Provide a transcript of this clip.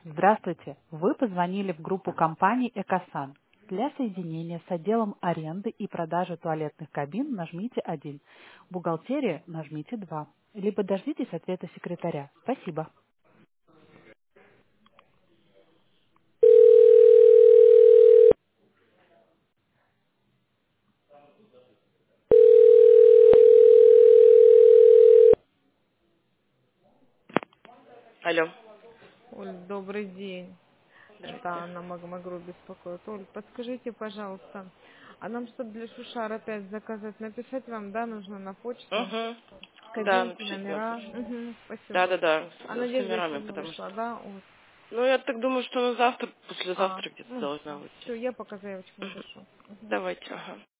Здравствуйте! Вы позвонили в группу компании «Экосан». Для соединения с отделом аренды и продажи туалетных кабин нажмите 1. Бухгалтерия нажмите 2. Либо дождитесь ответа секретаря. Спасибо. Алло. Оль, добрый день. Это Здравствуйте. Анна Магмагру беспокоит. Оль, подскажите, пожалуйста, а нам, чтобы для Шушара опять заказать, написать вам, да, нужно на почту? Угу. Да, Кабинки, напишите нам, номера. пожалуйста. Угу, спасибо. Да, А с Надежда номерами, еще не потому вышла, что... да? Вот. Ну, я так думаю, что на завтра, А, послезавтра где-то ну, должна выйти. все, я пока заявочку Мгм. напишу. Мгм. Давайте, ага.